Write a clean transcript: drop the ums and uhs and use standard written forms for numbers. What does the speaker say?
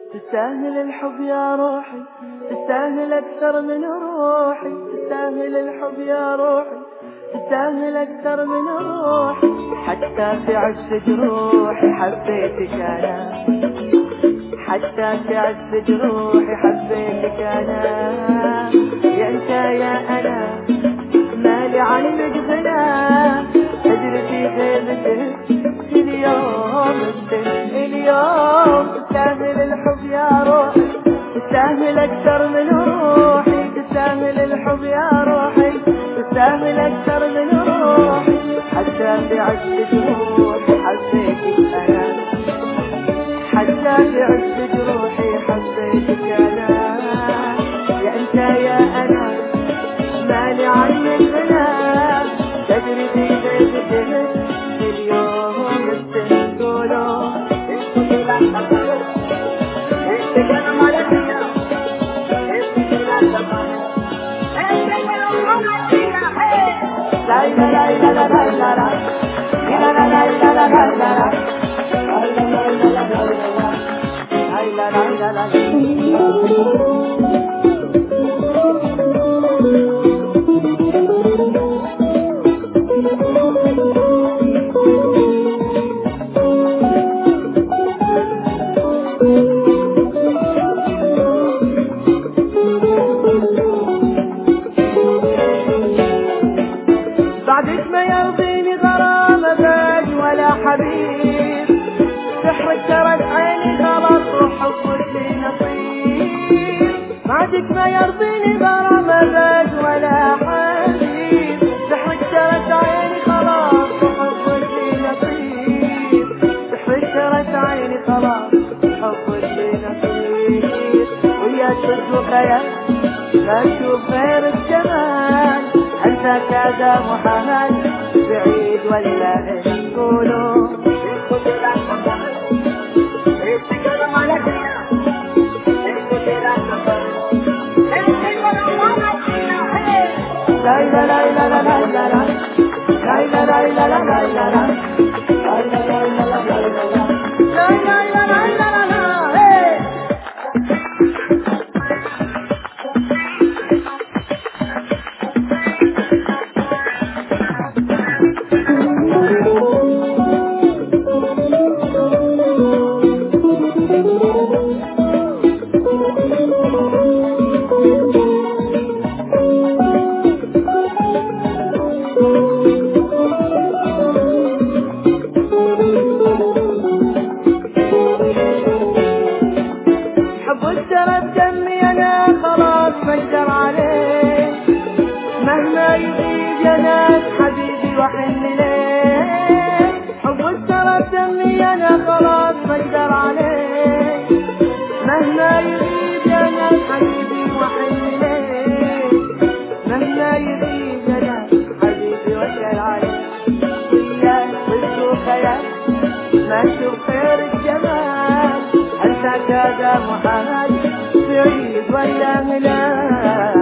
تستاهل الحب يا روحي، تستاهل أكثر من روحي، تستاهل الحب يا روحي، تستاهل أكثر من روحي. حتى في عز جروحي حبيتك أنا، حتى في عز جروحي حبيتك أنا. يا أنت يا أنا مالي عنك غنى، أجري في غيبتك اليوم اليوم. تستاهل الحب يا روحي، تستاهل أكثر من روحي، تستاهل الحب يا روحي، تستاهل أكثر من روحي. حتى في عز جروحي حبيتك أنا، حتى في عز جروحي حبيتك أنا. يا أنت يا أنا مالي عنك غنى، تجري في غيبتك اليوم السنقولو. لا لا لا لا لا لا لا لا لا لا لا لا لا. بعدك ما يرضيني غرام أبد ولا حبيب، سحرك ترك عيني خلاص وحبك لي نصيب. بعدك ما يرضيني غرام أبد ولا حبيب، سحرك ترك عيني خلاص وحبك لي نصيب. سحرك ترك عيني خلاص وحبك لي نصيب. ويا تشوف خيال ما تشوف غير الجمال، أنت كذا محمد بعيد ولا نقولوا. لا لا لا لا لا لا لا لا لا لا لا لا لا لا لا. حبك ترى بدمي أنا خلاص مقدر عليه، مهما يغيب يا ناس حبيبي وحن ليه. حبك ترى بدمي أنا خلاص مقدر عليه، مهما يغيب يا ناس حبيبي وحن ليه. مهما يغيب يا ناس حبيبي وحن عليه. وياك بتشوف خيال ما تشوف غير الجمال، أنت كذا محمد بعيد ولا ملال.